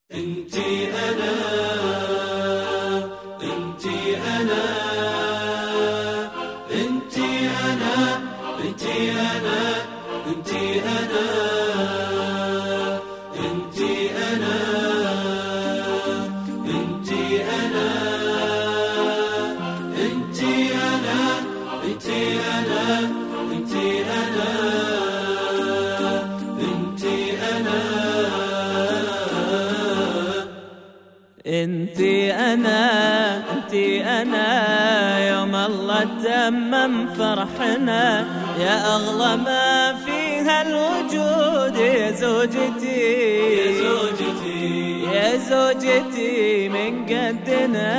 انتي أنا انتي أنا انتي أنا انتي أنا انتي أنا انتي أنا انتي أنا انتي أنا انتي أنا انتي أنا انتي أنا يوم الله تمم فرحنا، يا أغلى ما فيها الوجود، يا زوجتي يا زوجتي يا زوجتي من قدنا.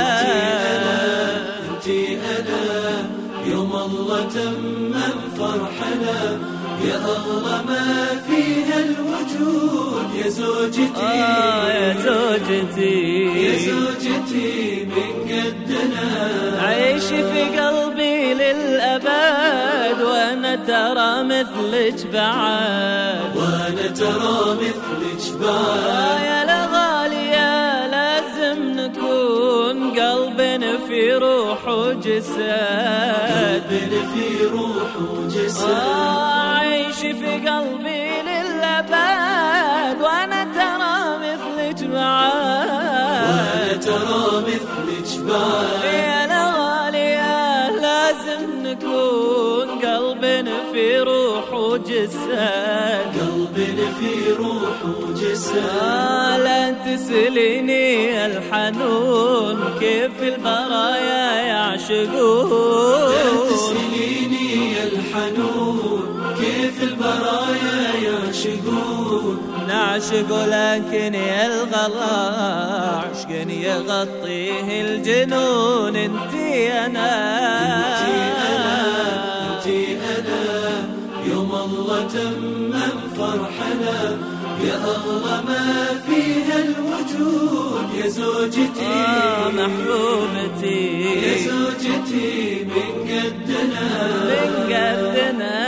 انتي أنا يوم الله تمم فرحنا، يا أغلى ما فيها الوجود، يا زوجتي يا زوجتي يا زوجتي من قدنا. عيشي في قلبي للأبد، وأنا ترى مثلك بعد، وأنا ترى مثلك بعد. يا الغالية لازم نكون قلبنا في روح وجسد، قلبنا في روح وجسد. عيشي في قلبي للأبد، وأنا ترى مثلك بعد، وأنا ترى مثلك بعد. يا الغالية لازم نكون قلبنا في روح وجسد، قلبنا في روح وجسد. لا تسليني الحنون كيف البرايا يعشقون، لا تسليني الحنون كيف البرايا يعشقون. نعشق لكن يا الغلا عشق يغطيه الجنون. انتي أنا انتي أنا يوم الله تمم فرحنا، يا أغلى ما فيها الوجود، يا زوجتي محبوبتي يا زوجتي من قدنا من قدنا.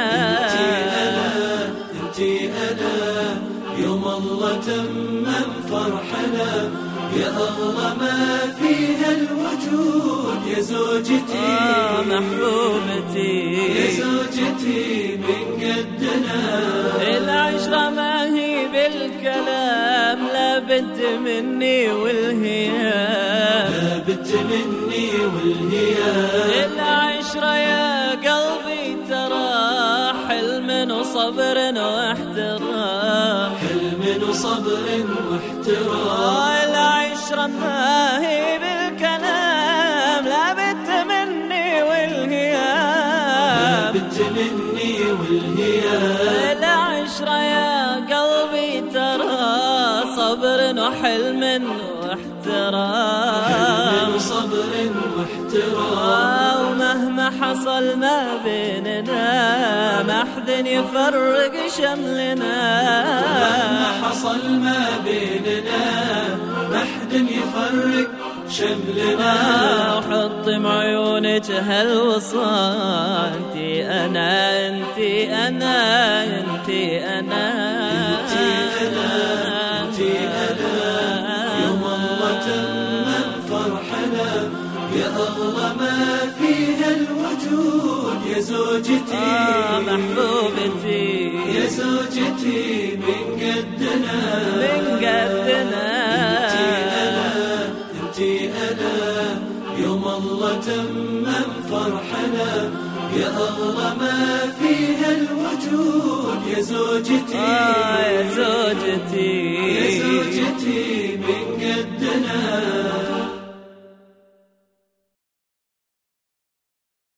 انتي أنا يوم الله تمم فرحنا، يا أغلى ما فيها الوجود، يا زوجتي محبوبتي يا زوجتي من قدنا. العشرة ما هي بالكلام، لا بد مني والهيام، لا بد مني والهيام. العشرة يا قلبي ترى حلم وصبر واحترام، حلم وصبر واحترام. العشرة ما هي بالكلام، لا بد مني والهيام، لا بد مني والهيام. العشرة يا قلبي ترى صبر وحلم واحترام، حلم وصبر واحترام. ومهما حصل ما بيننا ما حد يفرق شملنا، مهما حصل ما بيننا ما حد يفرق شملنا. وحطم عيونك هالوصال، انتي أنا انتي أنا انتي أنا انتي أنا انتي أنا يوم الله تمم فرحنا، يا أغلى ما فيها الوجود، يا زوجتي محبوبتي يا زوجتي من قدنا من قدنا. انتي أنا يوم الله تمم فرحنا، يا أغلى ما فيها الوجود، يا زوجتي يا زوجتي يا زوجتي